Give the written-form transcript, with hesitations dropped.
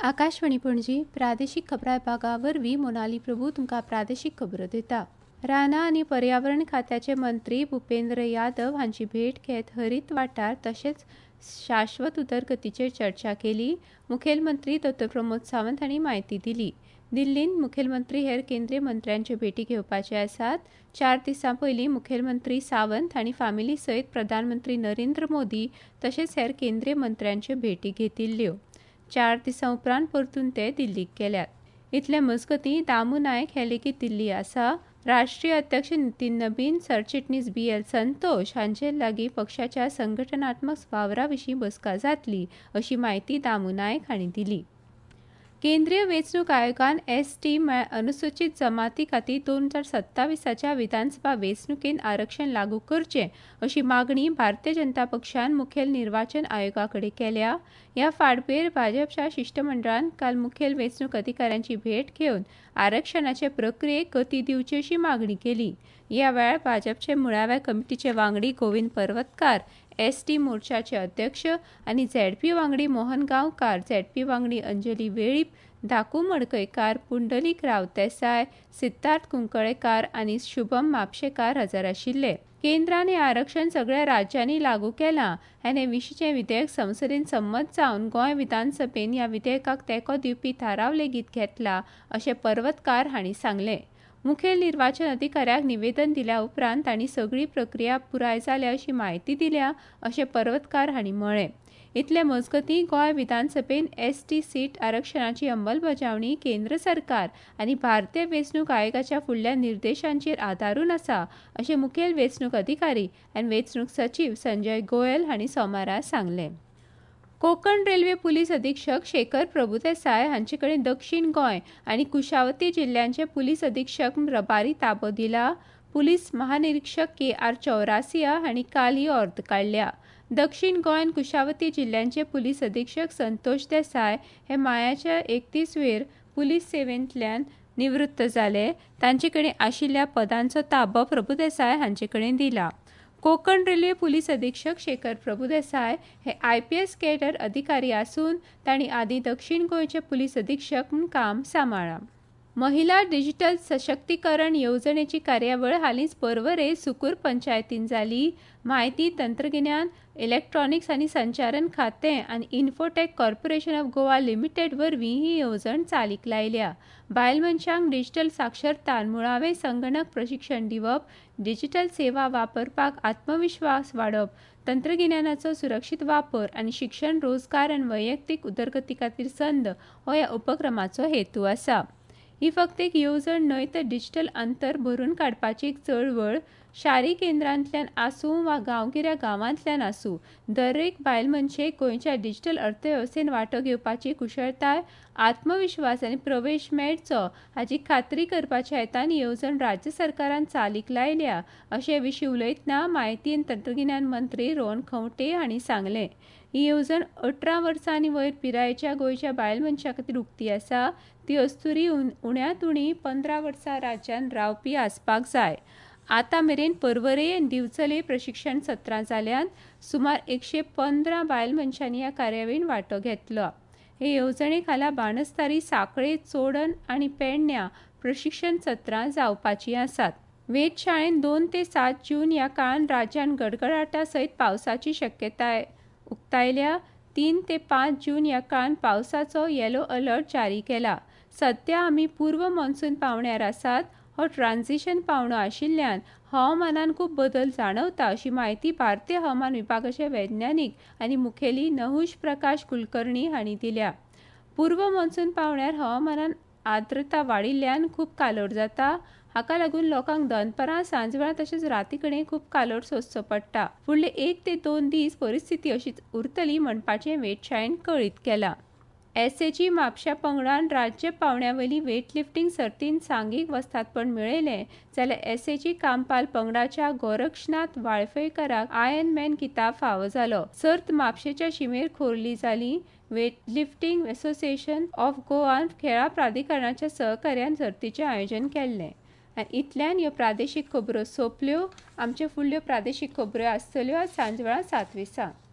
आकाशवाणी पणजी प्रादेशीक खबरां विभागावरवीं मोनाली प्रभू तुमकां प्रादेशीक खबरो दिता। रानां आनी पर्यावरण खात्याचे मंत्री भुपेंद्र यादव हांची भेट घेत हरीत वाठार तशेंच शाश्वत उदरगतीचेर चर्चा केली। मुखेलमंत्री डॉ. प्रमोद सावंत हांणी म्हायती दिली। दिल्लींत मुखेलमंत्री हेर केंद्रीय मंत्र्यांच्यो भेटी घेवपाचे आसात। 4 दिसां पयलीं मुखेलमंत्री सावंत हांणी फामिली सयत प्रधानमंत्री नरेंद्र मोदी तशेंच हेर केंद्रीय मंत्र्यांच्यो भेटी घेतिल्ल्यो। 4 दिसां उपरांत परतून ते दिल्लीक गेल्यात। इतले मजगतीं दामू नायक हे लेगीत दिल्ली आसा। राष्ट्रीय अध्यक्ष नितीन नबीन, सरचिटणीस BL संतोष हांचे लागीं पक्षाच्या संघटनात्मक वावरा-विशीं बसका जातली अशी म्हायती दामू नायक हांणी दिली। केंद्रीय वेंचणूक आयोगान ST अनुसूचित जमाती खातीर 2027च्या विधानसभा वेंचणुकेंत आरक्षण लागू करचें अशी मागणी भारतीय जनता पक्षान मुखेल निर्वाचन आयोगा कडेन केल्या। ह्या फाटभुंयेर भाजपच्या शिष्टमंडळान काल मुखेल वेंचणूक अधिकाऱ्यांची भेट घेवन आरक्षणाचे प्रक्रियेक गती दिवची अशी मागणी केली। ह्या वेळार भाजपचे मुळाव्या कमिटीचे वांगडी गोविंद पर्वतकार, ST मोर्चाचे अध्यक्ष आनी ZP वांगडी मोहन गांवकार, ZP वांगडी अंजली वेळीप, धाकू मडकयकार, पुंडलीक रावदेसाय, सिद्धार्थ कुंकळेकार आनी शुभम म्हापशेकार हजर आशिल्ले। केंद्रान हे आरक्षण सगळ्या राज्यांनी लागू केलां आनी हे विशींचें विधेयक संसदेन संमत जावन गोंय विधानसभेन ह्या विधेयकाक तेंको दिवपी थाराव लेगीत घेतला अशें पर्वतकार हांणी सांगलें। मुखेल निर्वाचन अधिकाऱ्याक निवेदन दिल्या उपरांत तांणी सगळी प्रक्रिया पुराय जाल्या अशी म्हायती दिल्या अशें पर्वतकार हांणी म्हळें। इतले मजगतीं गोंय विधानसभेन ST सीट आरक्षणाची अंमलबजावणी केंद्र सरकार आनी भारतीय वेंचणूक आयोगाच्या फुडल्या निर्देशांचेर आदारून आसा अशें मुखेल वेंचणूक अधिकारी आनी वेंचणूक सचीव संजय गोयल हांणी सोमारा सांगलें। कोंकण रेल्वे पुलीस अधीक्षक शेखर प्रभुदेसाय हांचे कडेन दक्षिण गोंय आनी कुशावती जिल्ह्यांचे पुलीस अधीक्षक प्रभारी ताबो दिला। पुलीस महानिरीक्षक KR चौरासिया हांणी काल ही अर्द काडल्या। दक्षिण गोंय आनी कुशावती जिल्ह्यांचे पुलीस अधीक्षक संतोष देसाय हे मायाच्या 31 वेर पुलीस सेवेंतल्यान निवृत्त जाले। तांचे कडेन आशिल्ल्या पदांचो ताबो प्रभुदेसाय हांचे कडेन दिला। कोंकण रेल्वे पुलीस अधीक्षक शेखर प्रभुदेसाय हे IPS कॅडर अधिकारी आसून तांणी आदीं दक्षिण गोंयचे पुलीस अधीक्षक म्हूण काम सांबाळ्ळां। महिला डिजिटल सशक्तीकरण येवजणेची कार्यावळ हालींच पर्वरे सुकूर पंचायतीन जाली। म्हायती तंत्रगिन्यान, इलेक्ट्रॉनिक्स आनी संचारण खातें आनी infotech corporation of Goa limited वरवीं ही येवजण चालीक लायल्या। बायल मनशांक डिजिटल साक्षरताय, मुळावें संगणक प्रशिक्षण दिवप, डिजिटल सेवा वापरपाक आत्मविश्वास वाडप, तंत्रगिन्यानाचो सुरक्षीत वापर आनी शिक्षण, रोजगार आनी वैयक्तीक उदरगती खातीर संद हो ह्या उपक्रमाचो हेतू आसा। ही फक्त एक येवजण न्हय तर डिजिटल अंतर भरून काडपाची एक चळवळ। शारी केंद्रांतल्यान आसूं वा गांवगिऱ्या गांवांतल्यान आसूं, दरेक बायल मनशेक गोंयच्या डिजिटल अर्थवेवस्थेन वांटो घेवपाची कुशळटाय, आत्मविश्वास आनी प्रवेश मेळचो हाची खात्री करपाच्या हेतान येवजण राज्य सरकारान चालीक लायल्या अशें विशीं उलयतना म्हायती आनी तंत्रगिन्यान मंत्री रोहन खंवटे हांणी सांगलें। ही येवजण 18 वर्सां आनी वयर पिरायेच्या गोंयच्या बायल मनशां खातीर उक्ती आसा। ती अस्तुरी उण्यांत उणी 15 वर्सां राज्यांत रावपी आसपाक जाय। आतां मेरेन पर्वरे आनी दिवचले प्रशिक्षण सत्रां जाल्यांत सुमार 115 बायल मनशांनी ह्या कार्यावळींत वांटो घेतलो। हे येवजणे खाला बाणस्तारी, सांखळे, चोडण आनी पेडण्यां प्रशिक्षण सत्रां जावपाचीं आसात। वेधशाळेन 2 ते 7 जून ह्या काळांत राज्यांत गडगडाटा सयत पावसाची शक्यताय उक्तायल्या। 3 ते 5 जून ह्या काळांत पावसाचो येलो अलर्ट जारी केला। सध्या आमी पूर्व मॉन्सून पावण्यार आसात। हो ट्रान्झिशन पावणो आशिल्ल्यान हवामानान खूब बदल जाणवता अशी माहिती भारतीय हवामान विभागाचे वैज्ञानीक आनी मुखेली नहुष प्रकाश कुलकर्णी हांणी दिल्या। पूर्व मॉन्सून पावण्यार हवामानान आर्द्रता वाडिल्ल्यान खूब कालोर जाता। हाका लागून लोकांक दनपारां, सांजवेळा तशेंच राती कडेन खूब कालोर सोंसचो पडटा। फुडले 1 ते 2 दीस परिस्थिती अशीच उरतली म्हणपाचें वेधशाळेन कळीत केलां। SAG म्हापश्या पंगडान राज्य पावंड्यावयली वेटलिफ्टिंग सर्तींत सांघीक वस्तादपण मेळयलें जाल्यार SAG कांपाल पंगडाच्या गोरक्षनाथ वाळफेकाराक आयर्नमॅन किताब फावो जालो। सर्त म्हापशेच्या शिमेर खोरली जाली। वेटलिफ्टिंग असोसिएशन ऑफ गोवान खेळां प्राधिकरणाच्या सहकार्यान सर्तीचें आयोजन केल्लें। आनी इतल्यान ह्यो प्रादेशीक खबरो सोंपल्यो। आमच्यो फुडल्यो प्रादेशीक खबरो आसतल्यो आज सांजवेळा 7:20.